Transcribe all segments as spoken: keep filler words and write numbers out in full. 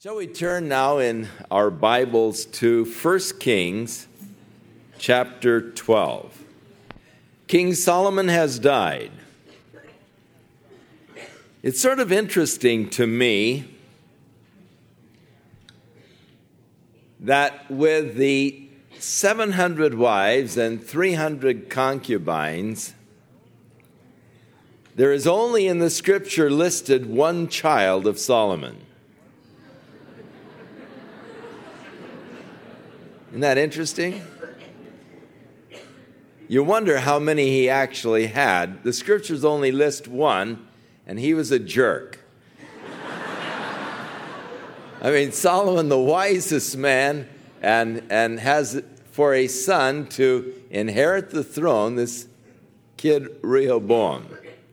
Shall we turn now in our Bibles to First Kings chapter twelve. King Solomon has died. It's sort of interesting to me that with the seven hundred wives and three hundred concubines, there is only in the scripture listed one child of Solomon. Isn't that interesting? You wonder how many he actually had. The scriptures only list one, and he was a jerk. I mean, Solomon, the wisest man, and, and has for a son to inherit the throne, this kid Rehoboam.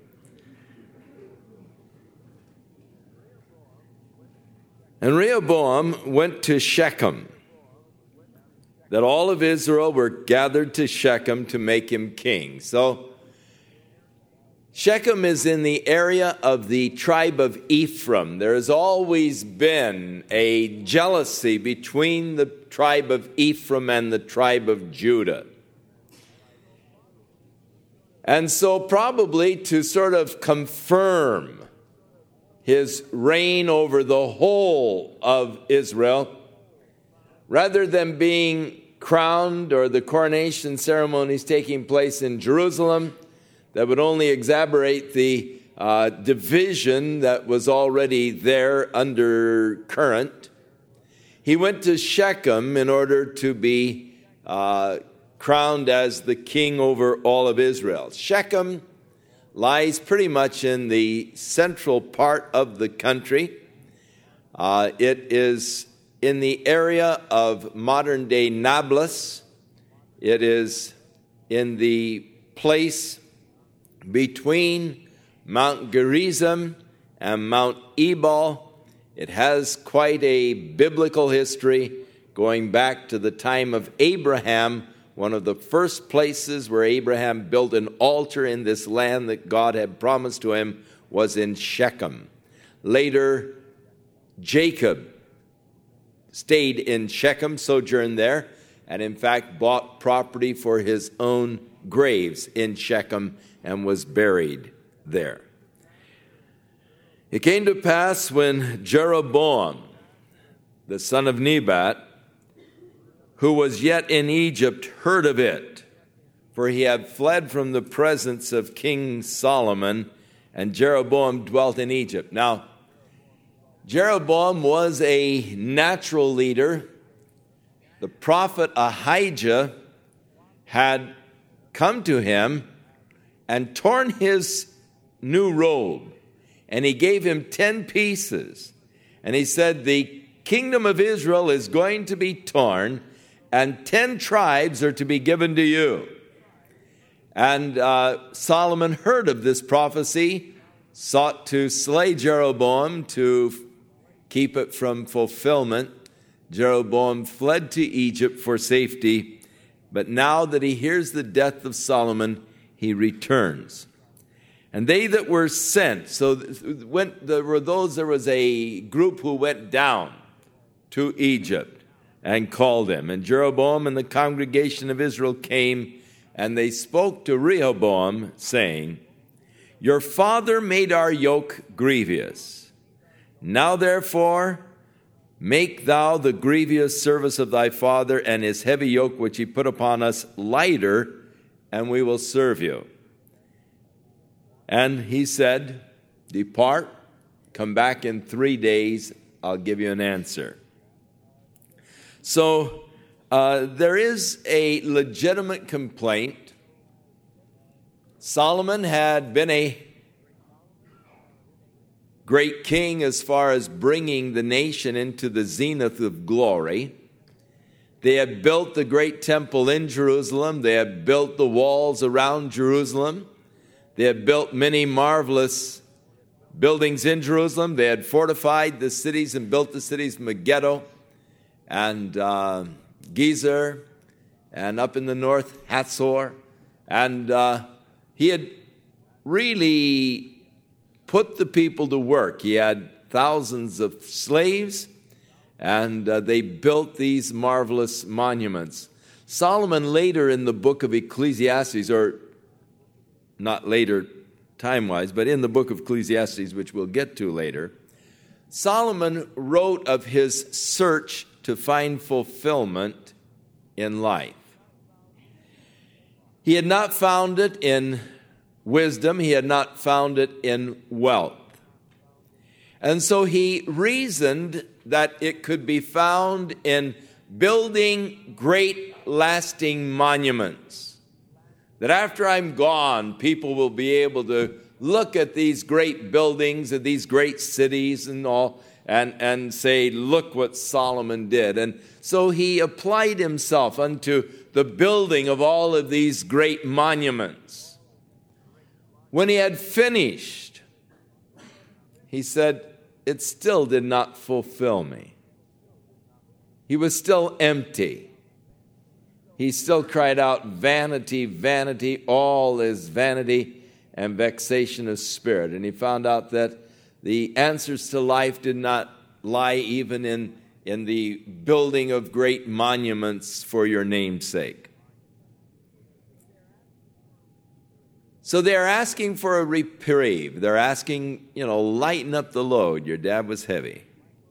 And Rehoboam went to Shechem, that all of Israel were gathered to Shechem to make him king. So Shechem is in the area of the tribe of Ephraim. There has always been a jealousy between the tribe of Ephraim and the tribe of Judah. And so probably to sort of confirm his reign over the whole of Israel, rather than being crowned or the coronation ceremonies taking place in Jerusalem, that would only exacerbate the uh, division that was already there under current, he went to Shechem in order to be uh, crowned as the king over all of Israel. Shechem lies pretty much in the central part of the country. Uh, it is in the area of modern-day Nablus. It is in the place between Mount Gerizim and Mount Ebal. It has quite a biblical history going back to the time of Abraham. One of the first places where Abraham built an altar in this land that God had promised to him was in Shechem. Later, Jacob stayed in Shechem, sojourned there, and in fact bought property for his own graves in Shechem and was buried there. It came to pass when Jeroboam, the son of Nebat, who was yet in Egypt, heard of it, for he had fled from the presence of King Solomon, and Jeroboam dwelt in Egypt. Now, Jeroboam was a natural leader. The prophet Ahijah had come to him and torn his new robe, and he gave him ten pieces. And he said, the kingdom of Israel is going to be torn, and ten tribes are to be given to you. And uh, Solomon heard of this prophecy, sought to slay Jeroboam to keep it from fulfillment. Jeroboam fled to Egypt for safety, but now that he hears the death of Solomon, he returns. And they that were sent, so went, there were those, there was a group who went down to Egypt and called him. And Jeroboam and the congregation of Israel came, and they spoke to Rehoboam, saying, your father made our yoke grievous. Now therefore, make thou the grievous service of thy father and his heavy yoke which he put upon us lighter, and we will serve you. And he said, depart, come back in three days, I'll give you an answer. So uh, there is a legitimate complaint. Solomon had been a great king as far as bringing the nation into the zenith of glory. They had built the great temple in Jerusalem. They had built the walls around Jerusalem. They had built many marvelous buildings in Jerusalem. They had fortified the cities and built the cities Megiddo and uh, Gezer, and up in the north, Hatzor. And uh, he had really put the people to work. He had thousands of slaves, and uh, they built these marvelous monuments. Solomon later in the book of Ecclesiastes, or not later time-wise, but in the book of Ecclesiastes, which we'll get to later, Solomon wrote of his search to find fulfillment in life. He had not found it in wisdom. He had not found it in wealth. And so he reasoned that it could be found in building great lasting monuments. That after I'm gone, people will be able to look at these great buildings and these great cities and all and, and say, look what Solomon did. And so he applied himself unto the building of all of these great monuments. When he had finished, he said, it still did not fulfill me. He was still empty. He still cried out, vanity, vanity, all is vanity and vexation of spirit. And he found out that the answers to life did not lie even in, in the building of great monuments for your name's sake. So they're asking for a reprieve. They're asking, you know, lighten up the load. Your dad was heavy.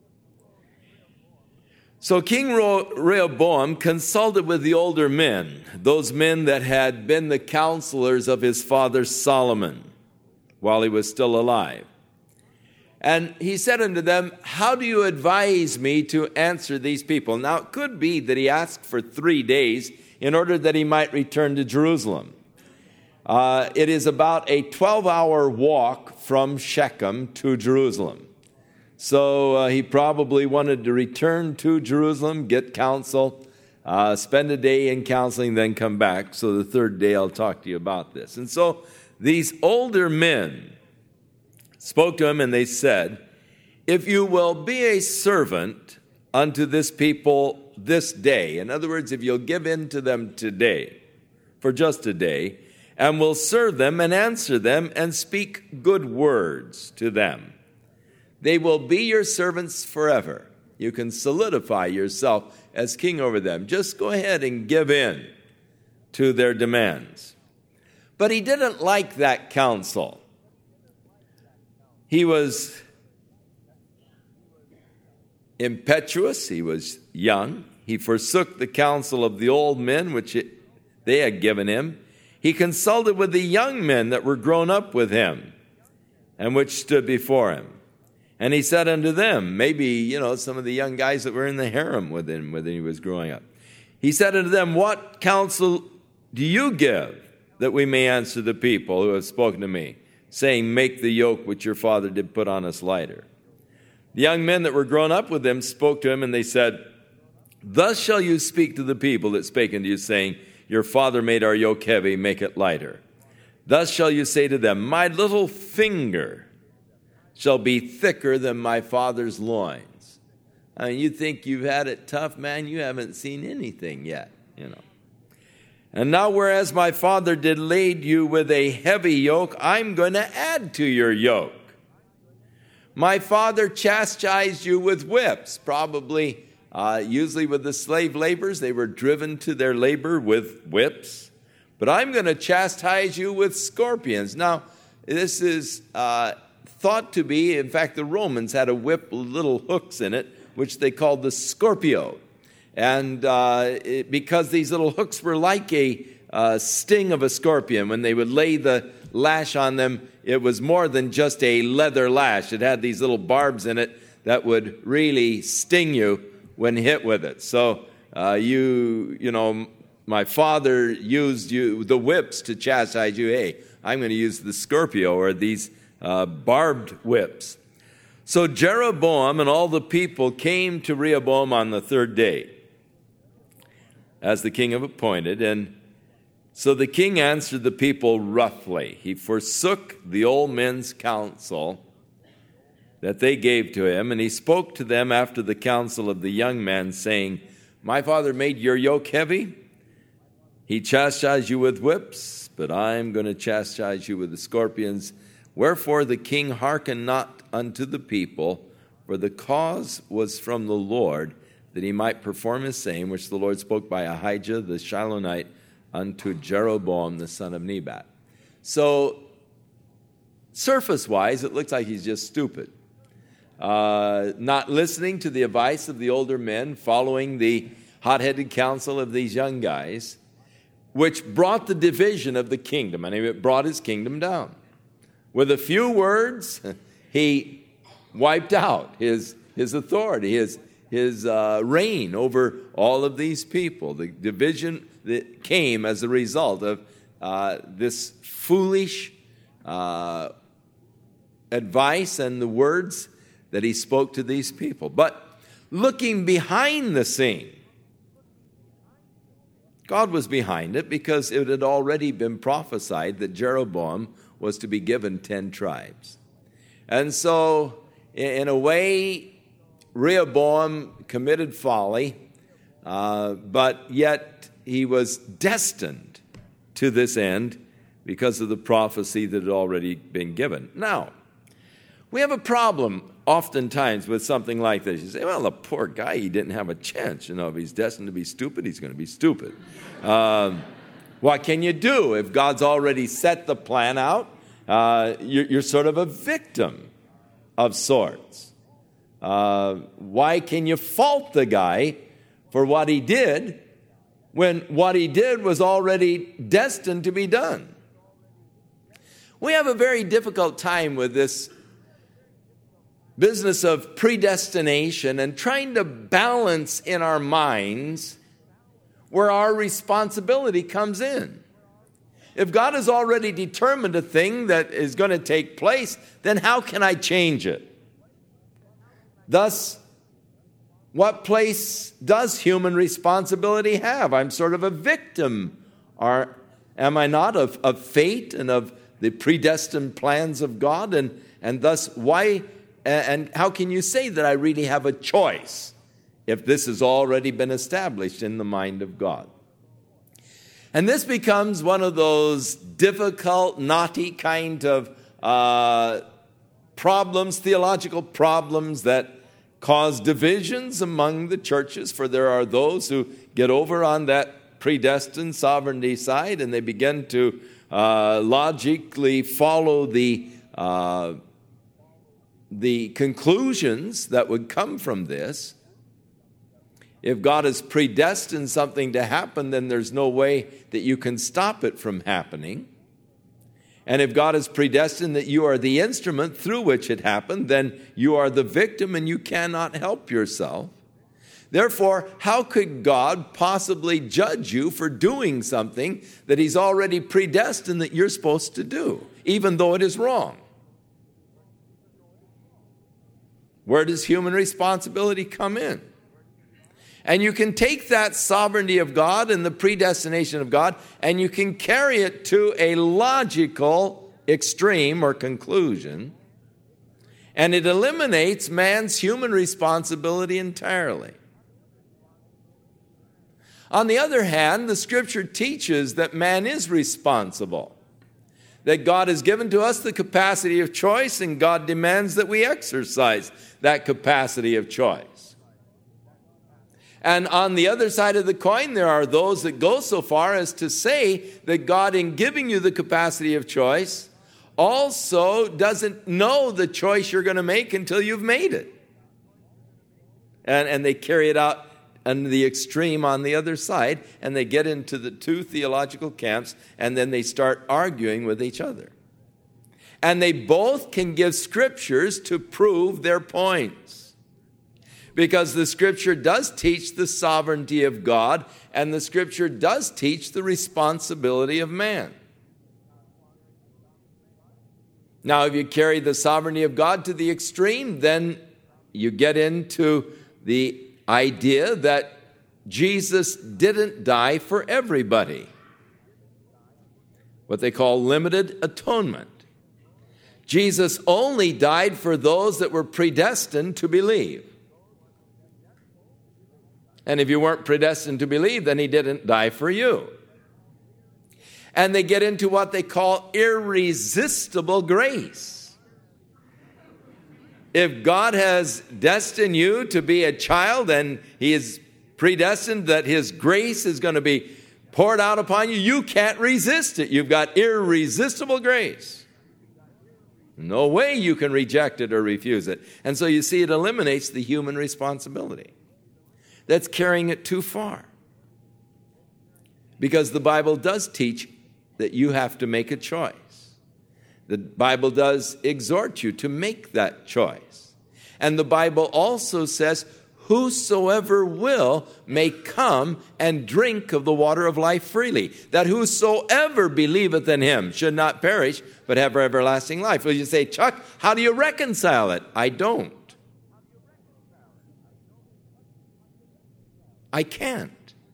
So King Rehoboam consulted with the older men, those men that had been the counselors of his father Solomon while he was still alive. And he said unto them, how do you advise me to answer these people? Now it could be that he asked for three days in order that he might return to Jerusalem. Uh, it is about a twelve-hour walk from Shechem to Jerusalem. So uh, he probably wanted to return to Jerusalem, get counsel, uh, spend a day in counseling, then come back. So the third day I'll talk to you about this. And so these older men spoke to him and they said, if you will be a servant unto this people this day, in other words, if you'll give in to them today, for just a day, and will serve them and answer them and speak good words to them, they will be your servants forever. You can solidify yourself as king over them. Just go ahead and give in to their demands. But he didn't like that counsel. He was impetuous. He was young. He forsook the counsel of the old men, which it, they had given him. He consulted with the young men that were grown up with him and which stood before him. And he said unto them, maybe, you know, some of the young guys that were in the harem with him when he was growing up. He said unto them, what counsel do you give that we may answer the people who have spoken to me, saying, make the yoke which your father did put on us lighter? The young men that were grown up with him spoke to him, and they said, thus shall you speak to the people that spake unto you, saying, your father made our yoke heavy, make it lighter. Thus shall you say to them, my little finger shall be thicker than my father's loins. I mean, you think you've had it tough, man, you haven't seen anything yet, you know. And now whereas my father did lade you with a heavy yoke, I'm going to add to your yoke. My father chastised you with whips, probably uh, usually with the slave laborers, they were driven to their labor with whips. But I'm going to chastise you with scorpions. Now, this is uh, thought to be, in fact, the Romans had a whip with little hooks in it, which they called the scorpio. And uh, it, because these little hooks were like a uh, sting of a scorpion, when they would lay the lash on them, it was more than just a leather lash. It had these little barbs in it that would really sting you when hit with it. So uh, you, you know, my father used you the whips to chastise you. Hey, I'm going to use the scorpio, or these uh, barbed whips. So Jeroboam and all the people came to Rehoboam on the third day, as the king had appointed. And so the king answered the people roughly. He forsook the old men's counsel that they gave to him, and he spoke to them after the counsel of the young men, saying, my father made your yoke heavy. He chastised you with whips, but I'm going to chastise you with the scorpions. Wherefore the king hearkened not unto the people, for the cause was from the Lord, that he might perform his saying, which the Lord spoke by Ahijah the Shilonite unto Jeroboam the son of Nebat. So, surface-wise, it looks like he's just stupid. Uh, not listening to the advice of the older men, following the hot-headed counsel of these young guys, which brought the division of the kingdom, and it brought his kingdom down. With a few words, he wiped out his, his authority, his, his uh, reign over all of these people. The division that came as a result of uh, this foolish uh, advice and the words that he spoke to these people. But looking behind the scene, God was behind it because it had already been prophesied that Jeroboam was to be given ten tribes. And so, in a way, Rehoboam committed folly, uh, but yet he was destined to this end because of the prophecy that had already been given. Now, we have a problem oftentimes with something like this. You say, well, the poor guy, he didn't have a chance. You know, if he's destined to be stupid, he's going to be stupid. Um, what can you do? If God's already set the plan out, uh, you're, you're sort of a victim of sorts. Uh, why can you fault the guy for what he did when what he did was already destined to be done? We have a very difficult time with this business of predestination and trying to balance in our minds where our responsibility comes in. If God has already determined a thing that is going to take place, then how can I change it? Thus, what place does human responsibility have? I'm sort of a victim, or am I not, of, of fate and of the predestined plans of God? And, and thus, why and how can you say that I really have a choice if this has already been established in the mind of God? And this becomes one of those difficult, knotty kind of uh, problems, theological problems that cause divisions among the churches, for there are those who get over on that predestined sovereignty side and they begin to uh, logically follow the uh, the conclusions that would come from this. If God has predestined something to happen, then there's no way that you can stop it from happening. And if God has predestined that you are the instrument through which it happened, then you are the victim and you cannot help yourself. Therefore, how could God possibly judge you for doing something that he's already predestined that you're supposed to do, even though it is wrong? Where does human responsibility come in? And you can take that sovereignty of God and the predestination of God, and you can carry it to a logical extreme or conclusion, and it eliminates man's human responsibility entirely. On the other hand, the Scripture teaches that man is responsible, that God has given to us the capacity of choice, and God demands that we exercise that capacity of choice. And on the other side of the coin, there are those that go so far as to say that God, in giving you the capacity of choice, also doesn't know the choice you're going to make until you've made it. And, and they carry it out on the extreme on the other side, and they get into the two theological camps, and then they start arguing with each other. And they both can give scriptures to prove their points. Because the Scripture does teach the sovereignty of God, and the Scripture does teach the responsibility of man. Now, if you carry the sovereignty of God to the extreme, then you get into the idea that Jesus didn't die for everybody. What they call limited atonement. Jesus only died for those that were predestined to believe. And if you weren't predestined to believe, then he didn't die for you. And they get into what they call irresistible grace. If God has destined you to be a child and he is predestined that his grace is going to be poured out upon you, you can't resist it. You've got irresistible grace. No way you can reject it or refuse it. And so you see, it eliminates the human responsibility. That's carrying it too far. Because the Bible does teach that you have to make a choice. The Bible does exhort you to make that choice. And the Bible also says, whosoever will may come and drink of the water of life freely. That whosoever believeth in him should not perish, but have everlasting life. Well, you say, Chuck, how do you reconcile it? I don't. I can't.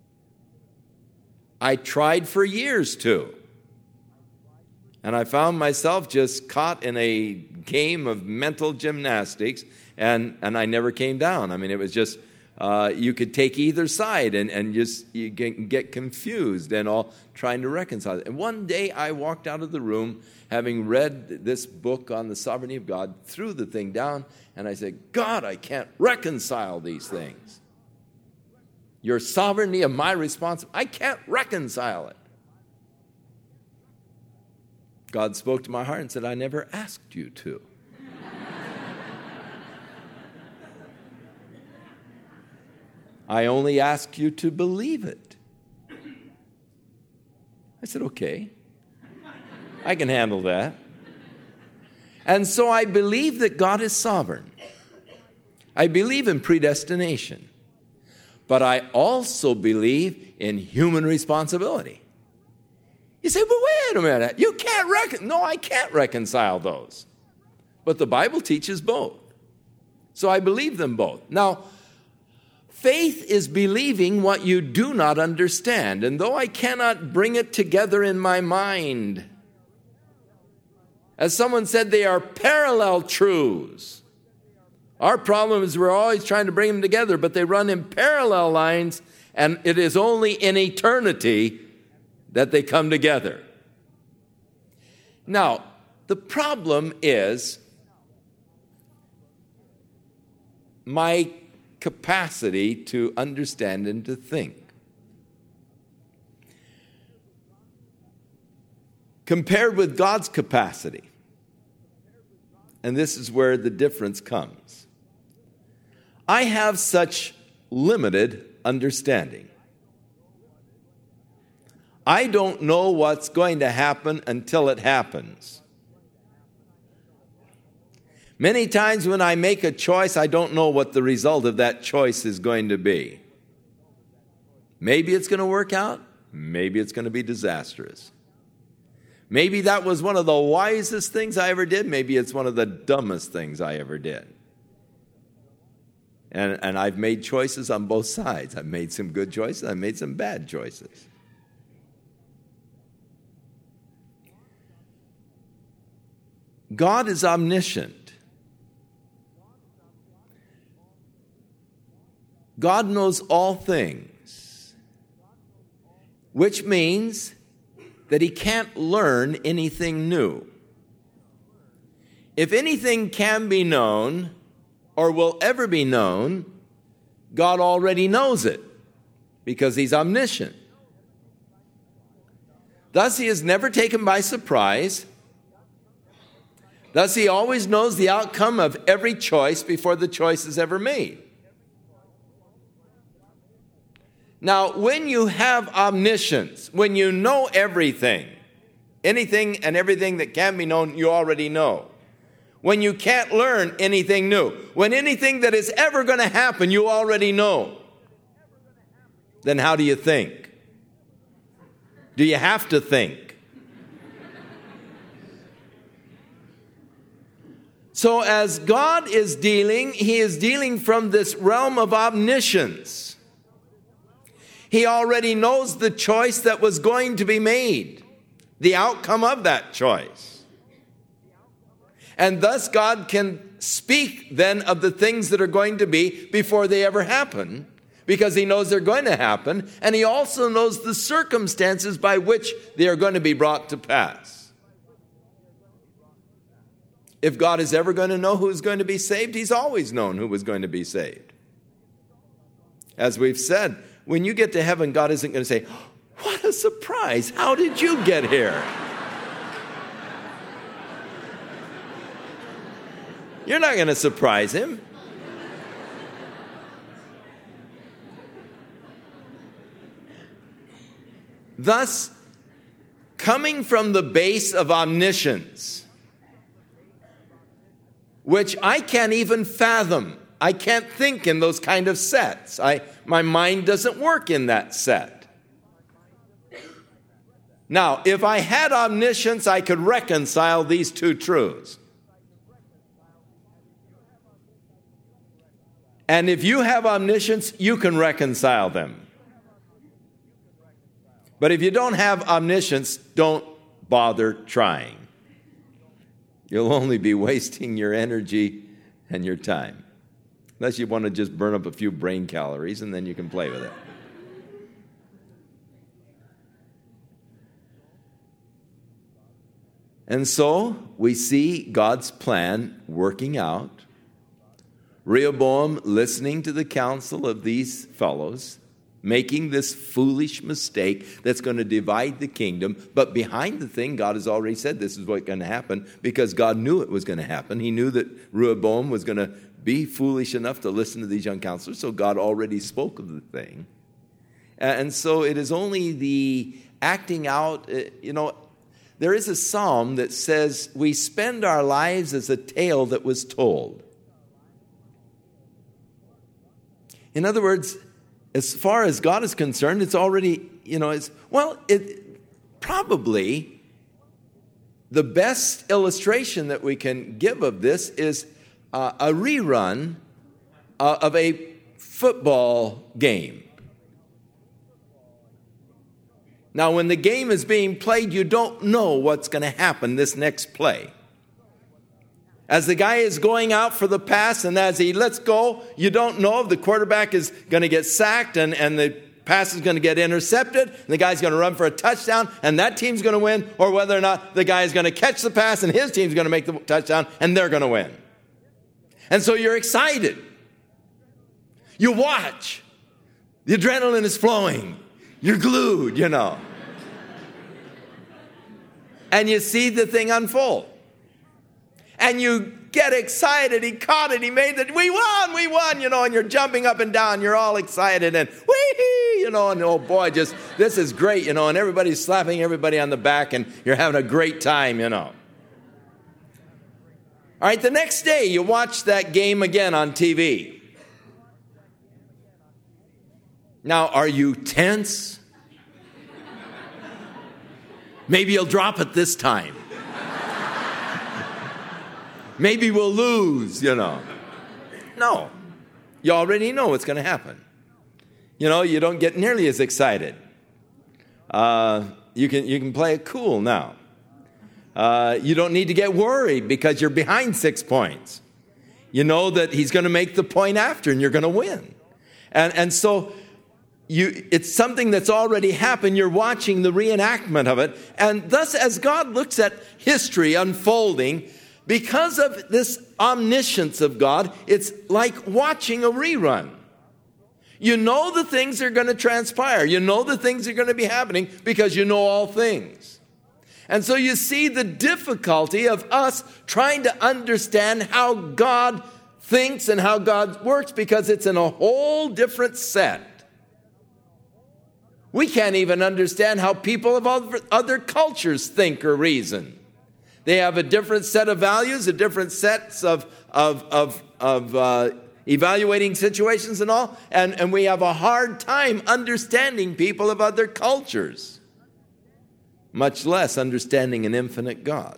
I tried for years to. And I found myself just caught in a game of mental gymnastics, and, and I never came down. I mean, it was just, uh, you could take either side and, and just you get, get confused and all trying to reconcile it. And one day I walked out of the room having read this book on the sovereignty of God, threw the thing down, and I said, God, I can't reconcile these things. Your sovereignty of my responsibility, I can't reconcile it. God spoke to my heart and said, I never asked you to. I only asked you to believe it. I said, okay, I can handle that. And so I believe that God is sovereign. I believe in predestination. But I also believe in human responsibility. You say, but wait a minute, you can't recon... No, I can't reconcile those. But the Bible teaches both. So I believe them both. Now, faith is believing what you do not understand. And though I cannot bring it together in my mind, as someone said, they are parallel truths. Our problem is we're always trying to bring them together, but they run in parallel lines, and it is only in eternity that they come together. Now, the problem is my capacity to understand and to think. Compared with God's capacity. And this is where the difference comes. I have such limited understanding. I don't know what's going to happen until it happens. Many times when I make a choice, I don't know what the result of that choice is going to be. Maybe it's going to work out. Maybe it's going to be disastrous. Maybe that was one of the wisest things I ever did. Maybe it's one of the dumbest things I ever did. And, and I've made choices on both sides. I've made some good choices. I've made some bad choices. God is omniscient. God knows all things, which means that he can't learn anything new. If anything can be known or will ever be known, God already knows it because he's omniscient. Thus, he is never taken by surprise. Thus, he always knows the outcome of every choice before the choice is ever made. Now, when you have omniscience, when you know everything, anything and everything that can be known, you already know. When you can't learn anything new, when anything that is ever going to happen, you already know, then how do you think? Do you have to think? So as God is dealing, he is dealing from this realm of omniscience. He already knows the choice that was going to be made, the outcome of that choice. And thus God can speak then of the things that are going to be before they ever happen, because he knows they're going to happen, and he also knows the circumstances by which they are going to be brought to pass. if God is ever going to know who is going to be saved, he's always known who was going to be saved. As we've said, when you get to heaven, God isn't going to say, what a surprise, how did you get here? You're not going to surprise him. Thus, coming from the base of omniscience, which I can't even fathom. I can't think in those kind of sets. I, my mind doesn't work in that set. Now, if I had omniscience, I could reconcile these two truths. And if you have omniscience, you can reconcile them. But if you don't have omniscience, don't bother trying. You'll only be wasting your energy and your time. Unless you want to just burn up a few brain calories, and then you can play with it. And so we see God's plan working out. Rehoboam listening to the counsel of these fellows, making this foolish mistake that's going to divide the kingdom. But behind the thing, God has already said this is what's going to happen because God knew it was going to happen. He knew that Rehoboam was going to be foolish enough to listen to these young counselors, so God already spoke of the thing. And so it is only the acting out, you know, there is a psalm that says, we spend our lives as a tale that was told. In other words, as far as God is concerned, it's already, you know, it's, well, it probably the best illustration that we can give of this is uh, a rerun uh, of a football game. Now, when the game is being played, you don't know what's going to happen this next play. As the guy is going out for the pass and as he lets go, you don't know if the quarterback is going to get sacked and, and the pass is going to get intercepted, and the guy's going to run for a touchdown and that team's going to win, or whether or not the guy is going to catch the pass and his team's going to make the touchdown and they're going to win. And so you're excited. You watch. The adrenaline is flowing. You're glued, you know. And you see the thing unfold. And you get excited. He caught it. He made it. We won. We won. You know, and you're jumping up and down. You're all excited. And whee, you know, and oh boy, just this is great, you know, and everybody's slapping everybody on the back and you're having a great time, you know. All right, the next day you watch that game again on T V. Now, are you tense? Maybe you'll drop it this time. Maybe we'll lose, you know. No. You already know what's going to happen. You know, you don't get nearly as excited. Uh, you can you can play it cool now. Uh, you don't need to get worried because you're behind six points. You know that he's going to make the point after and you're going to win. And, and so you, it's something that's already happened. You're watching the reenactment of it. And thus, as God looks at history unfolding, because of this omniscience of God, it's like watching a rerun. You know the things are going to transpire. You know the things are going to be happening because you know all things. And so you see the difficulty of us trying to understand how God thinks and how God works because it's in a whole different set. We can't even understand how people of other cultures think or reason. They have a different set of values, a different sets of, of, of, of uh, evaluating situations and all. And, and we have a hard time understanding people of other cultures, much less understanding an infinite God.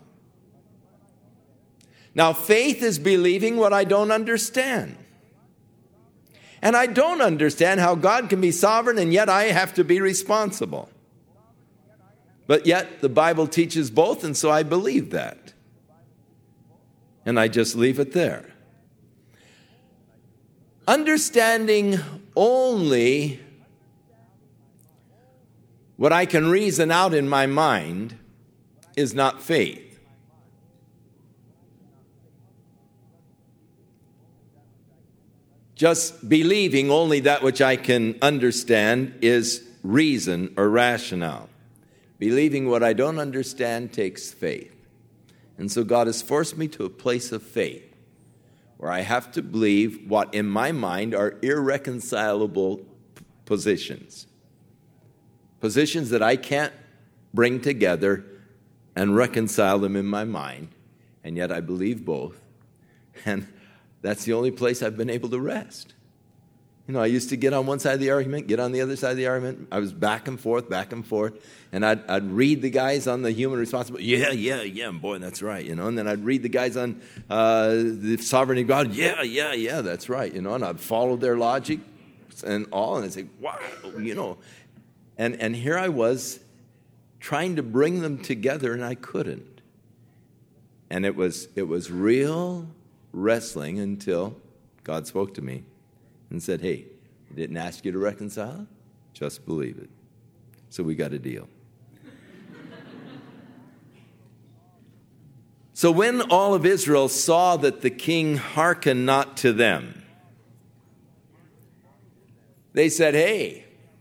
Now, faith is believing what I don't understand. And I don't understand how God can be sovereign and yet I have to be responsible. But yet, the Bible teaches both, and so I believe that. And I just leave it there. Understanding only what I can reason out in my mind is not faith. just believing only that which I can understand is reason or rationale. Believing what I don't understand takes faith. And so God has forced me to a place of faith where I have to believe what in my mind are irreconcilable positions. Positions that I can't bring together and reconcile them in my mind, and yet I believe both. And that's the only place I've been able to rest. You know, I used to get on one side of the argument, get on the other side of the argument. I was back and forth, back and forth. And I'd, I'd read the guys on the human responsibility. Yeah, yeah, yeah, boy, that's right, you know. And then I'd read the guys on uh, the sovereignty of God. Yeah, yeah, yeah, that's right, you know. And I'd follow their logic and all. And I'd say, wow, you know. And, and here I was trying to bring them together, and I couldn't. And it was it was real wrestling until God spoke to me and said, hey, I didn't ask you to reconcile it, just believe it. So we got a deal. So when all of Israel saw that the king hearkened not to them, they said, hey,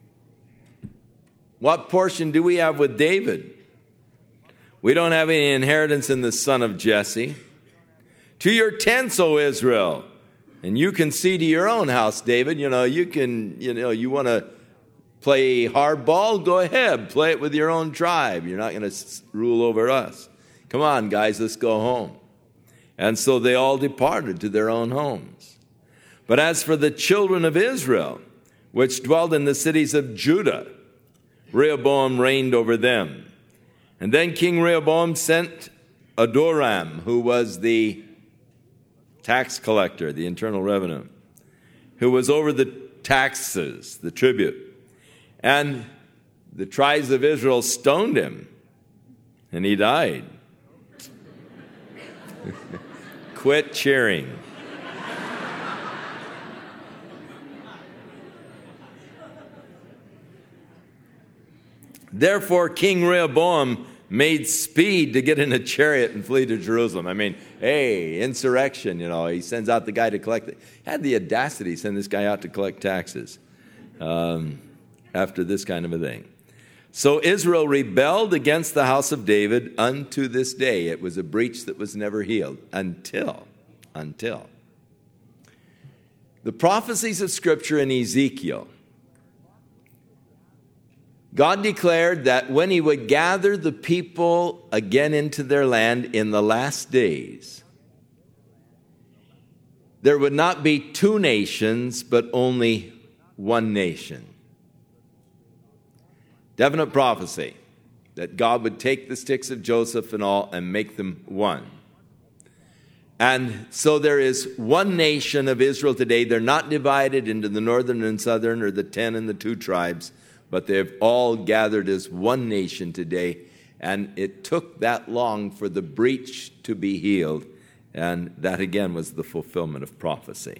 what portion do we have with David? We don't have any inheritance in the son of Jesse. To your tents, O Israel, and you can see to your own house, David. You know, you can, you know, you want to play hardball? Go ahead, play it with your own tribe. You're not going to rule over us. Come on, guys, let's go home. And so they all departed to their own homes. But as for the children of Israel, which dwelled in the cities of Judah, Rehoboam reigned over them. And then King Rehoboam sent Adoram, who was the tax collector, the internal revenue, who was over the taxes, the tribute. And the tribes of Israel stoned him, and he died. Quit cheering. Therefore, King Rehoboam made speed to get in a chariot and flee to Jerusalem. I mean, hey, insurrection, you know. He sends out the guy to collect it. He had the audacity to send this guy out to collect taxes um, after this kind of a thing. So Israel rebelled against the house of David unto this day. It was a breach that was never healed until, until. The prophecies of Scripture in Ezekiel, God declared that when he would gather the people again into their land in the last days, there would not be two nations, but only one nation. Definite prophecy that God would take the sticks of Joseph and all and make them one. And so there is one nation of Israel today. They're not divided into the northern and southern or the ten and the two tribes, but they've all gathered as one nation today. And it took that long for the breach to be healed. And that again was the fulfillment of prophecy.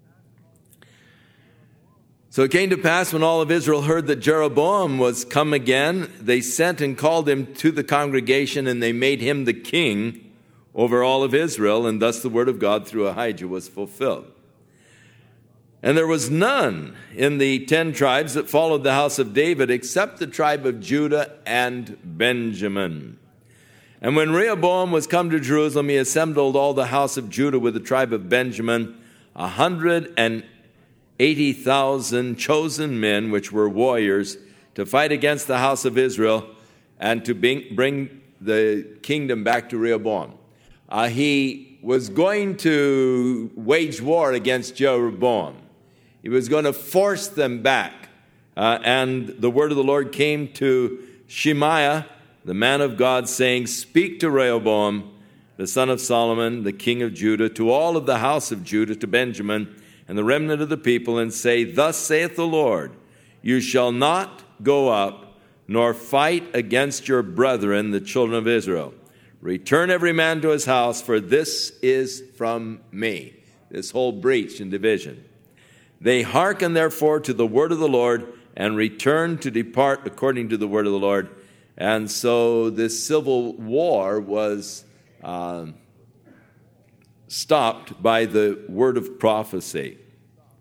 So it came to pass when all of Israel heard that Jeroboam was come again, they sent and called him to the congregation, and they made him the king over all of Israel, and thus the word of God through Ahijah was fulfilled. And there was none in the ten tribes that followed the house of David except the tribe of Judah and Benjamin. And when Rehoboam was come to Jerusalem, he assembled all the house of Judah with the tribe of Benjamin, a hundred and eighty thousand chosen men, which were warriors, to fight against the house of Israel and to bring the kingdom back to Rehoboam. Uh, he was going to wage war against Jeroboam. He was going to force them back. Uh, and the word of the Lord came to Shemaiah, the man of God, saying, "Speak to Rehoboam, the son of Solomon, the king of Judah, to all of the house of Judah, to Benjamin, and the remnant of the people, and say, Thus saith the Lord, you shall not go up, nor fight against your brethren, the children of Israel. Return every man to his house, for this is from me." This whole breach and division. They hearken therefore to the word of the Lord, and return to depart according to the word of the Lord. And so this civil war was um, stopped by the word of prophecy.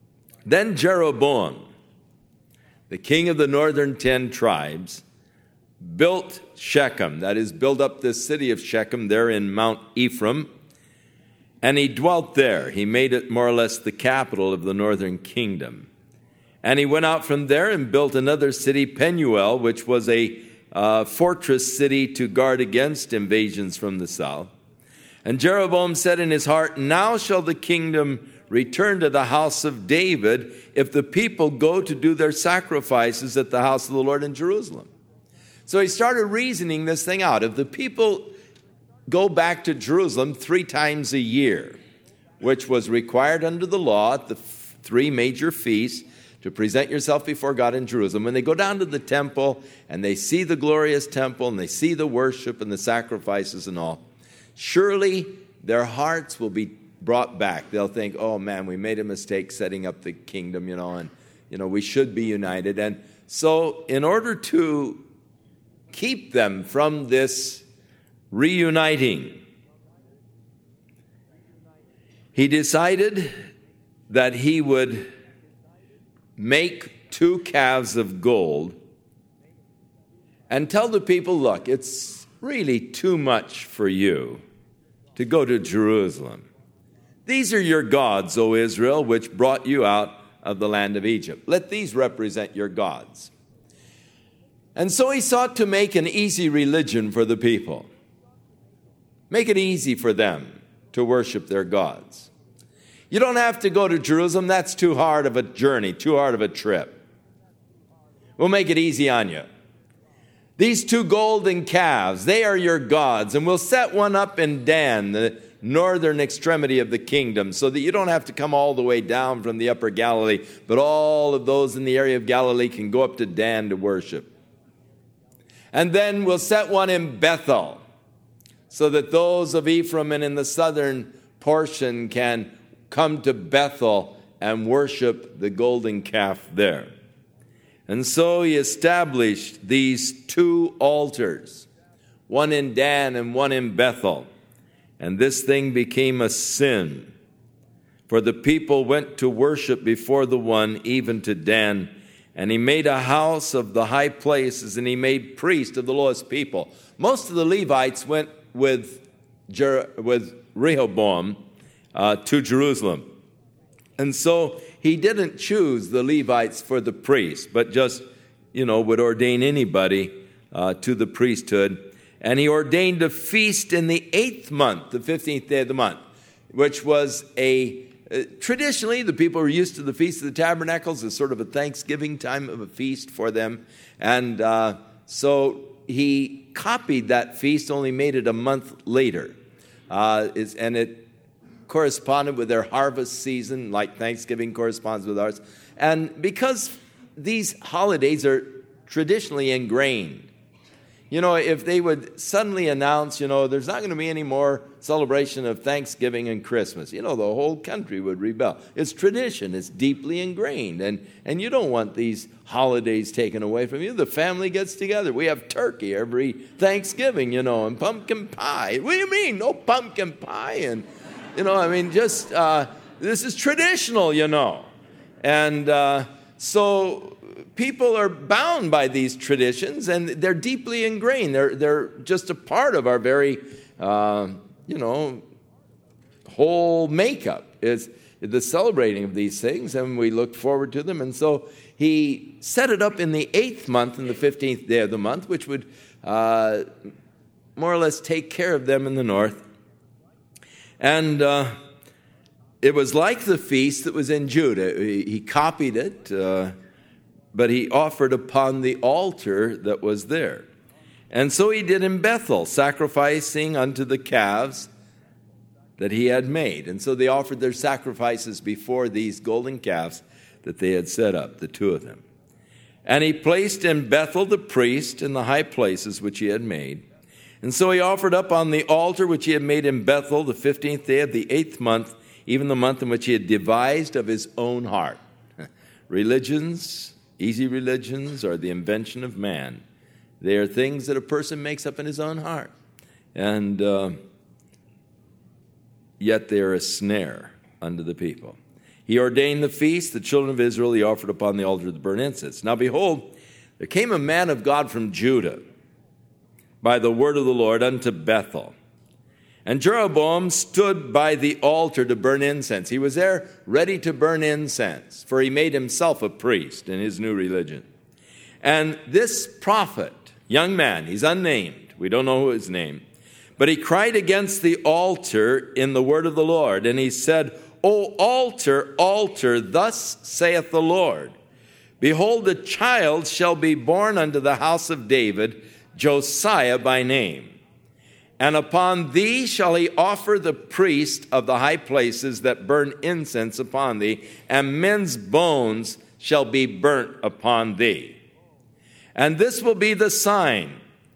Then Jeroboam, the king of the northern ten tribes, built Shechem, that is, built up this city of Shechem there in Mount Ephraim, and he dwelt there. He made it more or less the capital of the northern kingdom. And he went out from there and built another city, Penuel, which was a uh, fortress city to guard against invasions from the south. And Jeroboam said in his heart, now shall the kingdom return to the house of David if the people go to do their sacrifices at the house of the Lord in Jerusalem. So he started reasoning this thing out. If the people go back to Jerusalem three times a year, which was required under the law at the f- three major feasts, to present yourself before God in Jerusalem, when they go down to the temple and they see the glorious temple and they see the worship and the sacrifices and all, surely their hearts will be brought back. They'll think, oh man, we made a mistake setting up the kingdom, you know, and you know we should be united. And so in order to keep them from this reuniting, he decided that he would make two calves of gold and tell the people, look, it's really too much for you to go to Jerusalem. These are your gods, O Israel, which brought you out of the land of Egypt. Let these represent your gods. And so he sought to make an easy religion for the people. Make it easy for them to worship their gods. You don't have to go to Jerusalem. That's too hard of a journey, too hard of a trip. We'll make it easy on you. These two golden calves, they are your gods, and we'll set one up in Dan, the northern extremity of the kingdom, so that you don't have to come all the way down from the upper Galilee, but all of those in the area of Galilee can go up to Dan to worship. And then we'll set one in Bethel, so that those of Ephraim and in the southern portion can come to Bethel and worship the golden calf there. And so he established these two altars, one in Dan and one in Bethel. And this thing became a sin, for the people went to worship before the one, even to Dan. And he made a house of the high places, and he made priests of the lowest people. Most of the Levites went with, Jer- with Rehoboam uh, to Jerusalem. And so he didn't choose the Levites for the priests, but just, you know, would ordain anybody uh, to the priesthood. And he ordained a feast in the eighth month, the fifteenth day of the month, which was a, uh, traditionally the people were used to the Feast of the Tabernacles as sort of a Thanksgiving time of a feast for them. And uh, so he copied that feast, only made it a month later. Uh, it's, and it corresponded with their harvest season, like Thanksgiving corresponds with ours. And because these holidays are traditionally ingrained, you know, if they would suddenly announce, you know, there's not going to be any more celebration of Thanksgiving and Christmas, you know, the whole country would rebel. It's tradition. It's deeply ingrained. And, and you don't want these holidays taken away from you. The family gets together. We have turkey every Thanksgiving, you know, and pumpkin pie. What do you mean? No pumpkin pie? And, you know, I mean, just, uh, this is traditional, you know. And uh, so people are bound by these traditions, and they're deeply ingrained. They're they're just a part of our very, uh, you know, whole makeup is the celebrating of these things, and we look forward to them. And so he set it up in the eighth month and the fifteenth day of the month, which would uh, more or less take care of them in the north. And uh, it was like the feast that was in Judah. He, he copied it, uh, but he offered upon the altar that was there. And so he did in Bethel, sacrificing unto the calves that he had made. And so they offered their sacrifices before these golden calves that they had set up, the two of them. And he placed in Bethel the priest in the high places which he had made. And so he offered up on the altar which he had made in Bethel the fifteenth day of the eighth month, even the month in which he had devised of his own heart. Religions, easy religions, are the invention of man. They are things that a person makes up in his own heart. And uh, yet they are a snare unto the people. He ordained the feast, the children of Israel he offered upon the altar of the burnt incense. Now behold, there came a man of God from Judah by the word of the Lord unto Bethel. And Jeroboam stood by the altar to burn incense. He was there ready to burn incense, for he made himself a priest in his new religion. And this prophet, young man, he's unnamed, we don't know his name, but he cried against the altar in the word of the Lord, and he said, O altar, altar, thus saith the Lord, behold, a child shall be born unto the house of David, Josiah by name. And upon thee shall he offer the priest of the high places that burn incense upon thee, and men's bones shall be burnt upon thee. And this will be the sign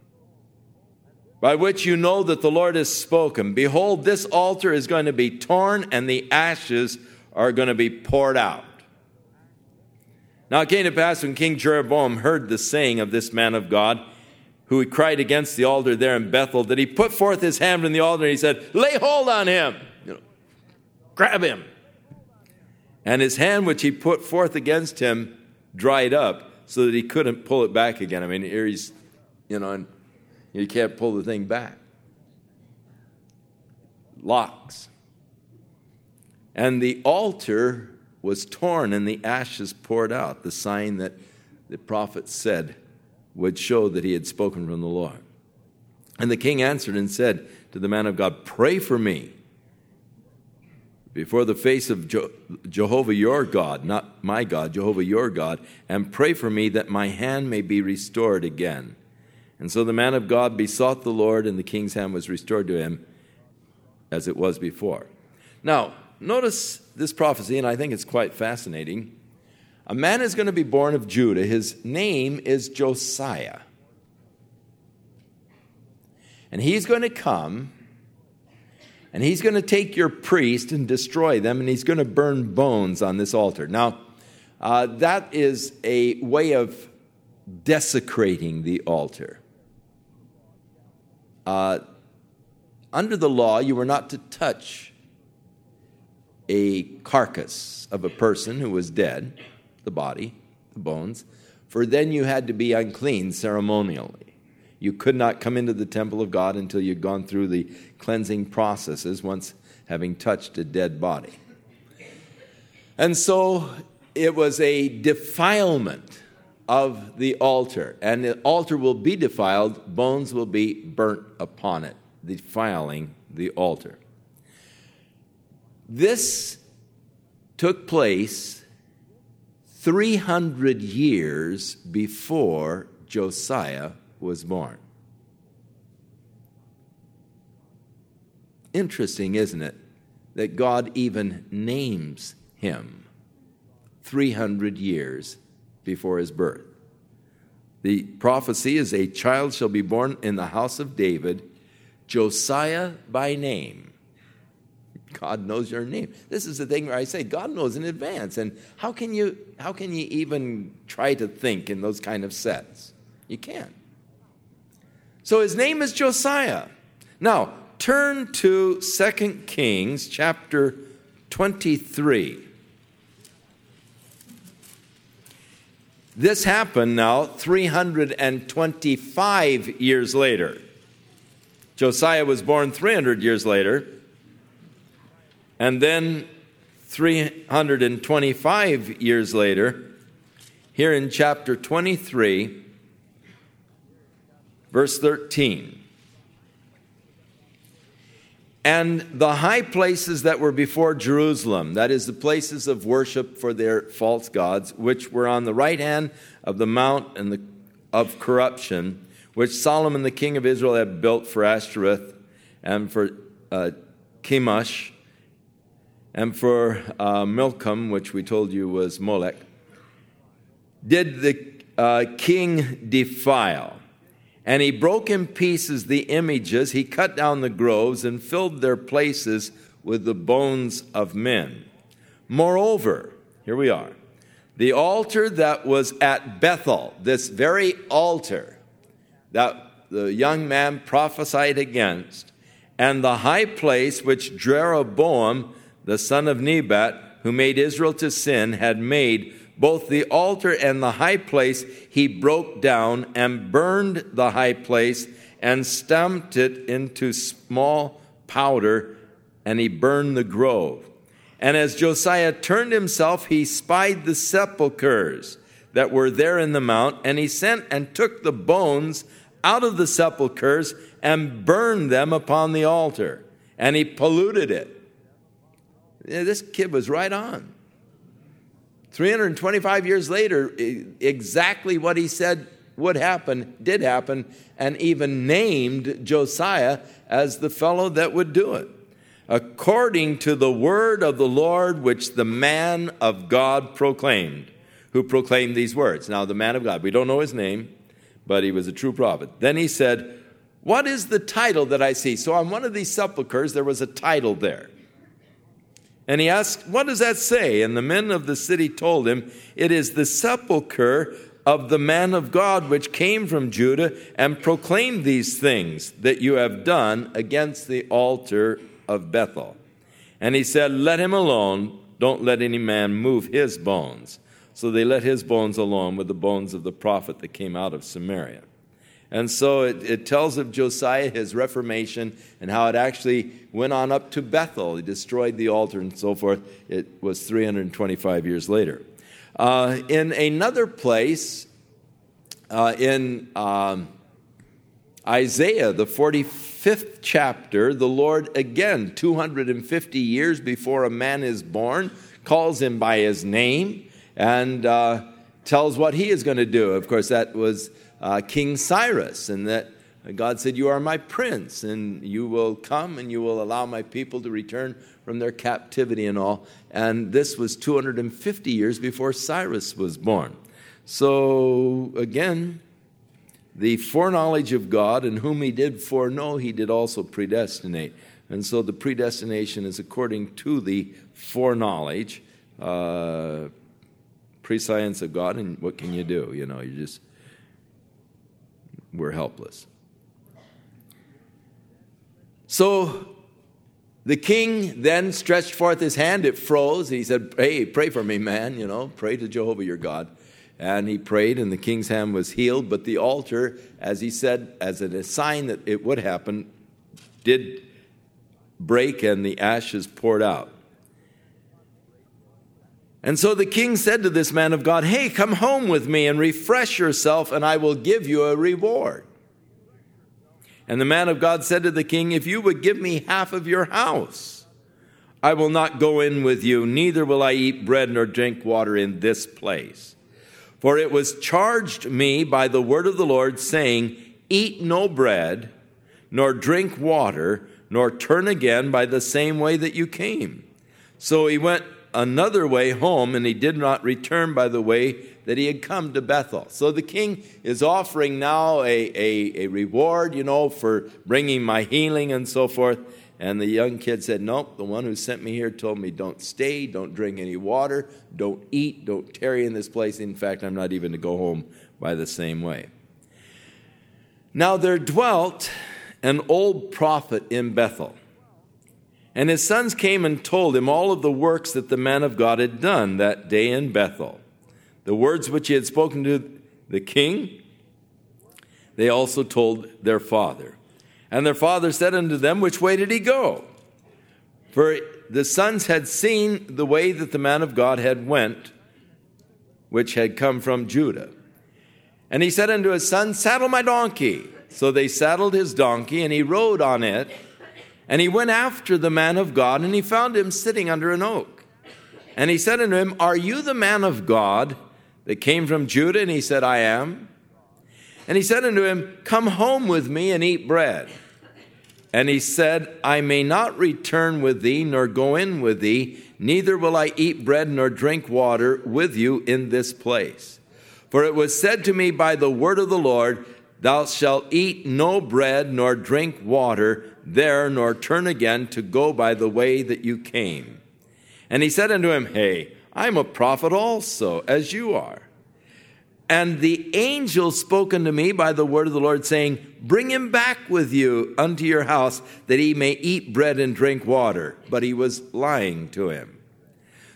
by which you know that the Lord has spoken. Behold, this altar is going to be torn, and the ashes are going to be poured out. Now it came to pass when King Jeroboam heard the saying of this man of God, who he cried against the altar there in Bethel, that he put forth his hand from the altar, and he said, lay hold on him, you know, grab him. And his hand which he put forth against him dried up, so that he couldn't pull it back again. I mean, here he's, you know, and you can't pull the thing back. Locks. And the altar was torn and the ashes poured out, the sign that the prophet said would show that he had spoken from the Lord. And the king answered and said to the man of God, pray for me before the face of Je- Jehovah your God, not my God, Jehovah your God, and pray for me that my hand may be restored again. And so the man of God besought the Lord, and the king's hand was restored to him as it was before. Now, notice this prophecy, and I think it's quite fascinating. A man is going to be born of Judah. His name is Josiah. And he's going to come, and he's going to take your priest and destroy them, and he's going to burn bones on this altar. Now, uh, that is a way of desecrating the altar. Uh, under the law, you were not to touch a carcass of a person who was dead, the body, the bones, for then you had to be unclean ceremonially. You could not come into the temple of God until you'd gone through the cleansing processes once having touched a dead body. And so it was a defilement of the altar, and the altar will be defiled, bones will be burnt upon it, defiling the altar. This took place three hundred years before Josiah was born. Interesting, isn't it, that God even names him three hundred years before his birth. The prophecy is a child shall be born in the house of David, Josiah by name. God knows your name. This is the thing where I say God knows in advance. And how can you how can you even try to think in those kind of sets? You can't. So his name is Josiah. Now, turn to Second Kings chapter twenty-three. This happened now three hundred twenty-five years later. Josiah was born three hundred years later. And then three hundred twenty-five years later, here in chapter twenty-three, verse thirteen. And the high places that were before Jerusalem, that is the places of worship for their false gods, which were on the right hand of the mount and the, of corruption, which Solomon the king of Israel had built for Ashtoreth and for uh, Chemosh, and for uh, Milcom, which we told you was Molech, did the uh, king defile. And he broke in pieces the images, he cut down the groves, and filled their places with the bones of men. Moreover, here we are, the altar that was at Bethel, this very altar that the young man prophesied against, and the high place which Jeroboam the son of Nebat, who made Israel to sin, had made both the altar and the high place, he broke down and burned the high place and stamped it into small powder, and he burned the grove. And as Josiah turned himself, he spied the sepulchres that were there in the mount, and he sent and took the bones out of the sepulchres and burned them upon the altar, and he polluted it. Yeah, this kid was right on. three hundred twenty-five years later, exactly what he said would happen, did happen, and even named Josiah as the fellow that would do it. According to the word of the Lord, which the man of God proclaimed, who proclaimed these words. Now, the man of God, we don't know his name, but he was a true prophet. Then he said, what is the title that I see? So on one of these sepulchres, there was a title there. And he asked, what does that say? And the men of the city told him, it is the sepulchre of the man of God, which came from Judah and proclaimed these things that you have done against the altar of Bethel. And he said, let him alone. Don't let any man move his bones. So they let his bones alone with the bones of the prophet that came out of Samaria. And so it, it tells of Josiah, his reformation, and how it actually went on up to Bethel. He destroyed the altar and so forth. It was three hundred twenty-five years later. Uh, in another place, uh, in um, Isaiah, the forty-fifth chapter, the Lord, again, two hundred fifty years before a man is born, calls him by his name and uh, tells what he is going to do. Of course, that was uh, King Cyrus, and that God said, you are my prince, and you will come and you will allow my people to return from their captivity and all. And this was two hundred fifty years before Cyrus was born. So, again, the foreknowledge of God, and whom he did foreknow, he did also predestinate. And so the predestination is according to the foreknowledge, uh, prescience of God, and what can you do? You know, you just, we're helpless. So the king then stretched forth his hand, it froze. He said, hey, pray for me, man, you know, pray to Jehovah your God. And he prayed, and the king's hand was healed. But the altar, as he said, as a sign that it would happen, did break, and the ashes poured out. And so the king said to this man of God, hey, come home with me and refresh yourself, and I will give you a reward. And the man of God said to the king, if you would give me half of your house, I will not go in with you, neither will I eat bread nor drink water in this place. For it was charged me by the word of the Lord, saying, eat no bread, nor drink water, nor turn again by the same way that you came. So he went another way home, and he did not return by the way that he had come to Bethel. So the king is offering now a, a, a reward, you know, for bringing my healing and so forth. And the young kid said, nope, the one who sent me here told me don't stay, don't drink any water, don't eat, don't tarry in this place. In fact, I'm not even to go home by the same way. Now there dwelt an old prophet in Bethel. And his sons came and told him all of the works that the man of God had done that day in Bethel. The words which he had spoken to the king, they also told their father. And their father said unto them, which way did he go? For the sons had seen the way that the man of God had went, which had come from Judah. And he said unto his son, saddle my donkey. So they saddled his donkey, and he rode on it. And he went after the man of God, and he found him sitting under an oak. And he said unto him, are you the man of God that came from Judah? And he said, I am. And he said unto him, come home with me and eat bread. And he said, I may not return with thee, nor go in with thee, neither will I eat bread nor drink water with you in this place. For it was said to me by the word of the Lord, thou shalt eat no bread nor drink water there, nor turn again to go by the way that you came. And he said unto him, hey, I am a prophet also, as you are. And the angel spoke unto me by the word of the Lord, saying, bring him back with you unto your house, that he may eat bread and drink water. But he was lying to him.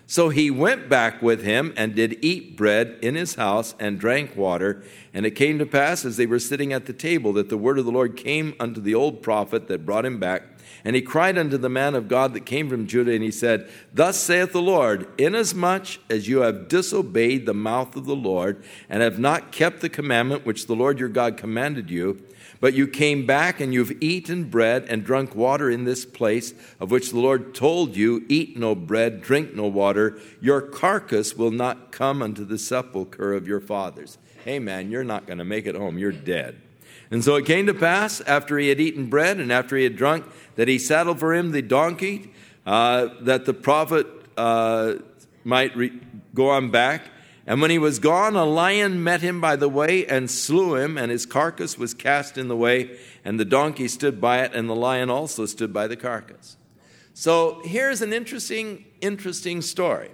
So he went back with him and did eat bread in his house and drank water. And it came to pass, as they were sitting at the table, that the word of the Lord came unto the old prophet that brought him back. And he cried unto the man of God that came from Judah, and he said, Thus saith the Lord, inasmuch as you have disobeyed the mouth of the Lord, and have not kept the commandment which the Lord your God commanded you, but you came back and you've eaten bread and drunk water in this place, of which the Lord told you, Eat no bread, drink no water, your carcass will not come unto the sepulchre of your fathers. Hey man, you're not going to make it home, you're dead. And so it came to pass, after he had eaten bread and after he had drunk, that he saddled for him the donkey, uh, that the prophet uh, might re- go on back. And when he was gone, a lion met him by the way and slew him, and his carcass was cast in the way, and the donkey stood by it, and the lion also stood by the carcass. So here's an interesting, interesting story.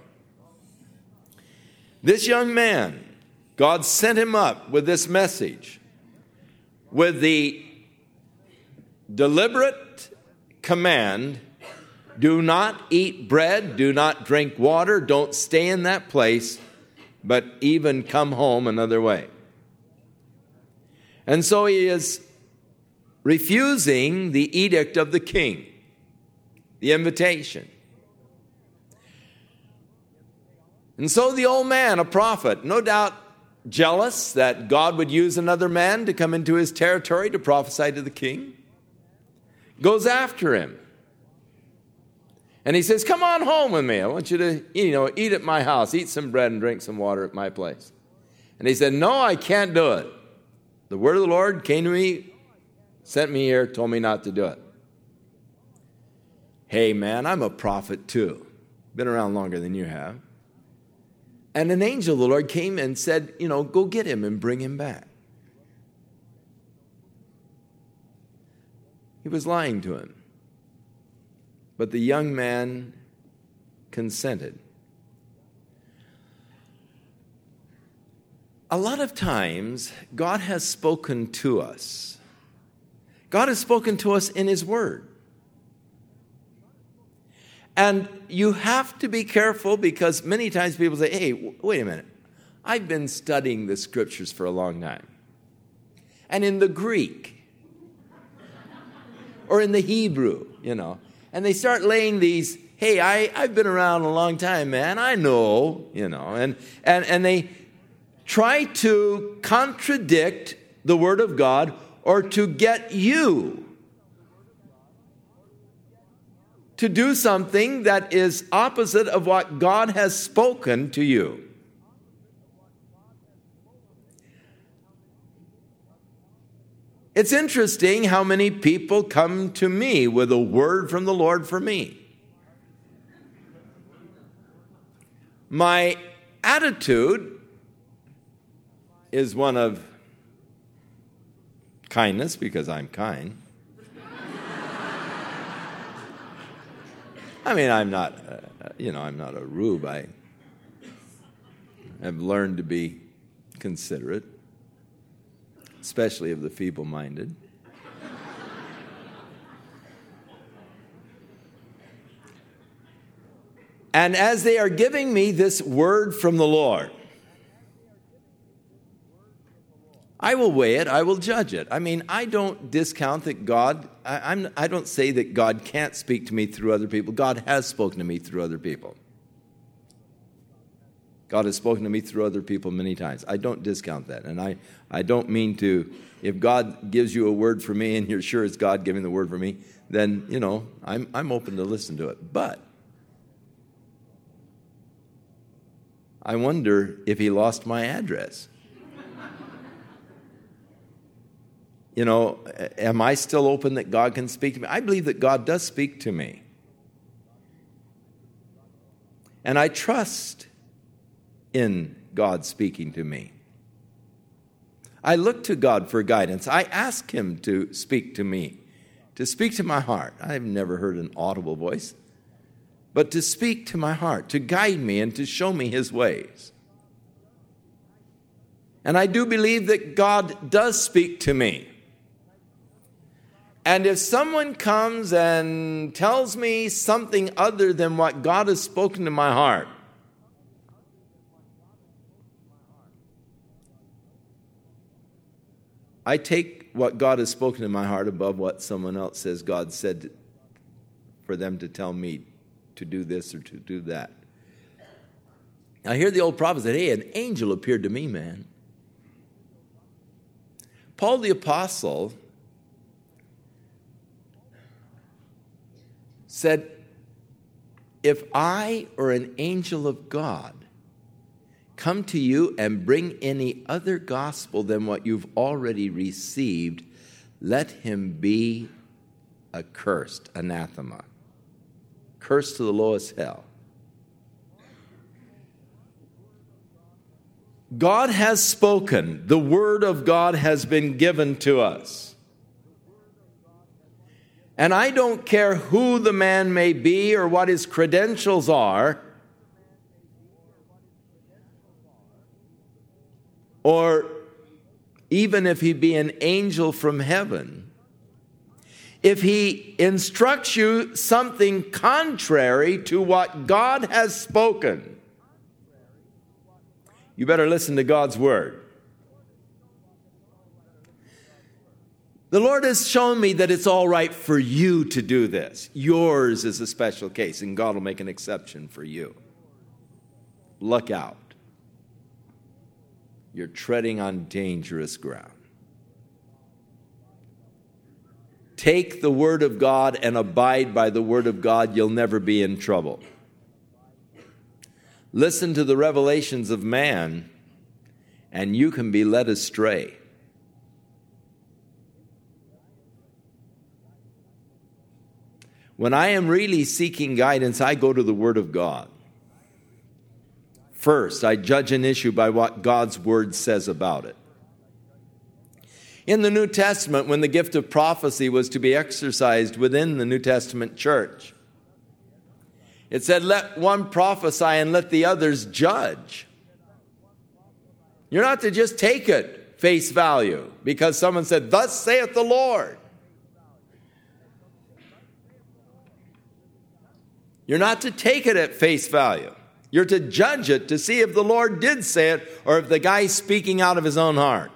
This young man, God sent him up with this message, with the deliberate command, do not eat bread, do not drink water, don't stay in that place, but even come home another way. And so he is refusing the edict of the king, the invitation. And so the old man, a prophet, no doubt jealous that God would use another man to come into his territory to prophesy to the king, goes after him. And he says, come on home with me. I want you to, you know, eat at my house, eat some bread and drink some water at my place. And he said, no, I can't do it. The word of the Lord came to me, sent me here, told me not to do it. Hey, man, I'm a prophet too. Been around longer than you have. And an angel of the Lord came and said, you know, go get him and bring him back. He was lying to him. But the young man consented. A lot of times, God has spoken to us. God has spoken to us in His Word. And you have to be careful, because many times people say, hey, wait a minute. I've been studying the Scriptures for a long time. And in the Greek, or in the Hebrew, you know, and they start laying these, hey, I, I've been around a long time, man. I know, you know. And, and, and they try to contradict the Word of God, or to get you to do something that is opposite of what God has spoken to you. It's interesting how many people come to me with a word from the Lord for me. My attitude is one of kindness, because I'm kind. I mean, I'm not, uh, you know, I'm not a rube. I have learned to be considerate, especially of the feeble-minded. And as they are giving me this word from the Lord, I will weigh it, I will judge it. I mean, I don't discount that God, I, I'm, I don't say that God can't speak to me through other people. God has spoken to me through other people. God has spoken to me through other people many times. I don't discount that. And I, I don't mean to, if God gives you a word for me and you're sure it's God giving the word for me, then, you know, I'm, I'm open to listen to it. But I wonder if He lost my address. You know, am I still open that God can speak to me? I believe that God does speak to me. And I trust in God speaking to me. I look to God for guidance. I ask Him to speak to me, to speak to my heart. I've never heard an audible voice, but to speak to my heart, to guide me and to show me His ways. And I do believe that God does speak to me. And if someone comes and tells me something other than what God has spoken to my heart, I take what God has spoken in my heart above what someone else says God said for them to tell me to do this or to do that. I hear the old prophet say, hey, an angel appeared to me, man. Paul the Apostle said, if I or an angel of God come to you and bring any other gospel than what you've already received, let him be accursed, anathema, cursed to the lowest hell. God has spoken. The word of God has been given to us. And I don't care who the man may be or what his credentials are, or even if he be an angel from heaven, if he instructs you something contrary to what God has spoken, you better listen to God's word. The Lord has shown me that it's all right for you to do this. Yours is a special case, and God will make an exception for you. Look out. You're treading on dangerous ground. Take the word of God and abide by the word of God. You'll never be in trouble. Listen to the revelations of man, and you can be led astray. When I am really seeking guidance, I go to the Word of God. First, I judge an issue by what God's Word says about it. In the New Testament, when the gift of prophecy was to be exercised within the New Testament church, it said, let one prophesy and let the others judge. You're not to just take it face value because someone said, thus saith the Lord. You're not to take it at face value. You're to judge it to see if the Lord did say it or if the guy's speaking out of his own heart.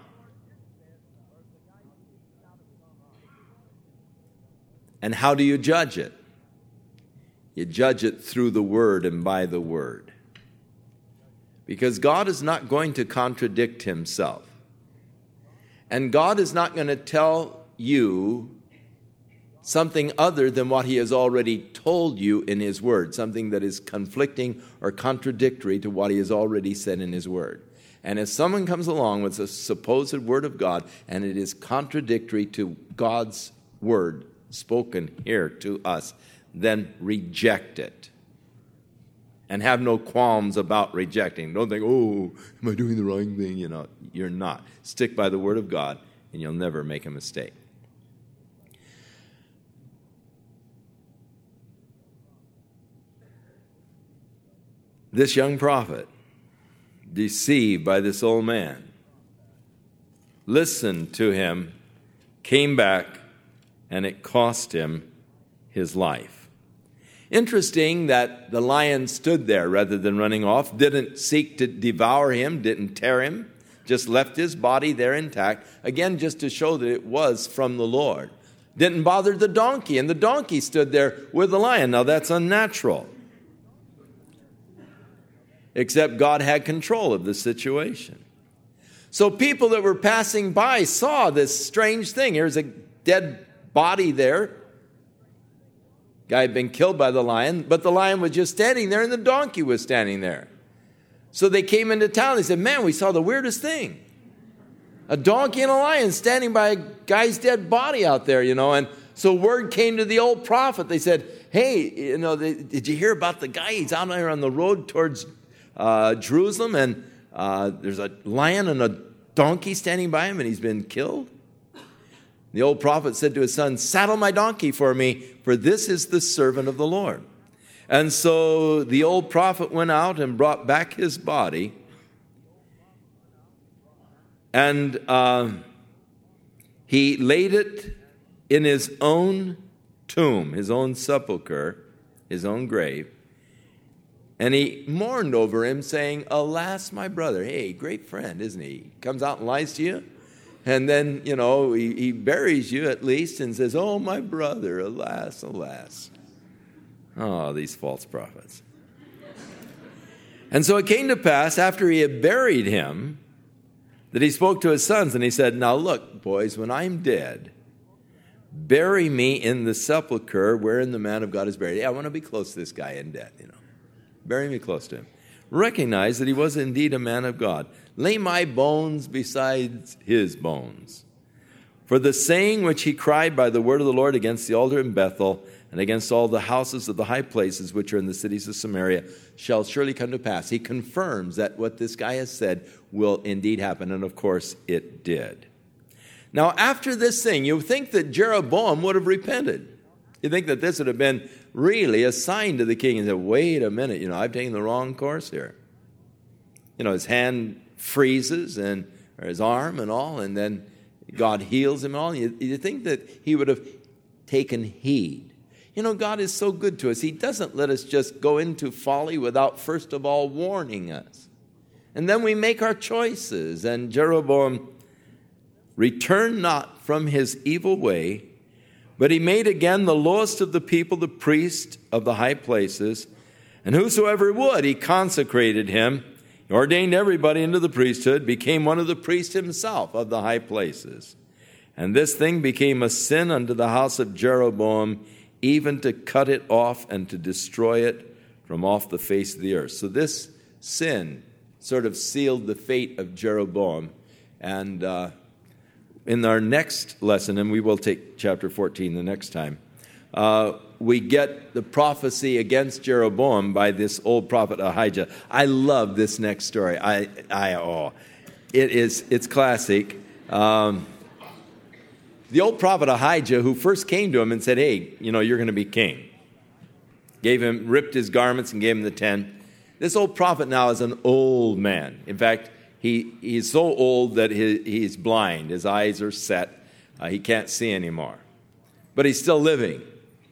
And how do you judge it? You judge it through the Word and by the Word. Because God is not going to contradict himself. And God is not going to tell you something other than what he has already told you in his word, something that is conflicting or contradictory to what he has already said in his word. And if someone comes along with a supposed word of God and it is contradictory to God's word spoken here to us, then reject it. And have no qualms about rejecting. Don't think, oh, am I doing the wrong thing? You know, you're not. Stick by the word of God and you'll never make a mistake. This young prophet, deceived by this old man, listened to him, came back, and it cost him his life. Interesting that the lion stood there rather than running off, didn't seek to devour him, didn't tear him, just left his body there intact, again, just to show that it was from the Lord. Didn't bother the donkey, and the donkey stood there with the lion. Now, that's unnatural. Except God had control of the situation. So people that were passing by saw this strange thing. Here's a dead body there. Guy had been killed by the lion, but the lion was just standing there and the donkey was standing there. So they came into town. They said, man, we saw the weirdest thing. A donkey and a lion standing by a guy's dead body out there, you know. And so word came to the old prophet. They said, hey, you know, they, did you hear about the guy? He's out there on the road towards Uh, Jerusalem, and uh, there's a lion and a donkey standing by him, and he's been killed. The old prophet said to his son, saddle my donkey for me, for this is the servant of the Lord. And so the old prophet went out and brought back his body, and uh, he laid it in his own tomb, his own sepulcher, his own grave. And he mourned over him, saying, alas, my brother. Hey, great friend, isn't he? Comes out and lies to you. And then, you know, he, he buries you at least and says, oh, my brother, alas, alas. Oh, these false prophets. And so it came to pass, after he had buried him, that he spoke to his sons, and he said, now look, boys, when I'm dead, bury me in the sepulcher wherein the man of God is buried. Yeah, I want to be close to this guy in death, you know. Bury me close to him. Recognize that he was indeed a man of God. Lay my bones beside his bones. For the saying which he cried by the word of the Lord against the altar in Bethel and against all the houses of the high places which are in the cities of Samaria shall surely come to pass. He confirms that what this guy has said will indeed happen, and of course it did. Now, after this thing, you think that Jeroboam would have repented. You think that this would have been really a sign to the king and said, wait a minute, you know, I've taken the wrong course here. You know, his hand freezes and or his arm and all, and then God heals him and all. You, you think that he would have taken heed. You know, God is so good to us. He doesn't let us just go into folly without first of all warning us. And then we make our choices. And Jeroboam returned not from his evil way, but he made again the lowest of the people the priest of the high places, and whosoever would, he consecrated him, he ordained everybody into the priesthood, became one of the priests himself of the high places. And this thing became a sin unto the house of Jeroboam, even to cut it off and to destroy it from off the face of the earth. So this sin sort of sealed the fate of Jeroboam. And uh, in our next lesson, and we will take chapter fourteen the next time, uh, we get the prophecy against Jeroboam by this old prophet Ahijah. I love this next story. I, I, oh, it is, it's classic. Um, the old prophet Ahijah, who first came to him and said, hey, you know, you're going to be king. Gave him, ripped his garments and gave him the ten. This old prophet now is an old man. In fact, he he's so old that he, he's blind. His eyes are set. Uh, he can't see anymore. But he's still living.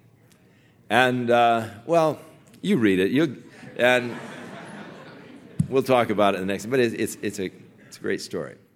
And, uh, well, you read it. You and we'll talk about it in the next. But it's, it's, it's, a, it's a great story.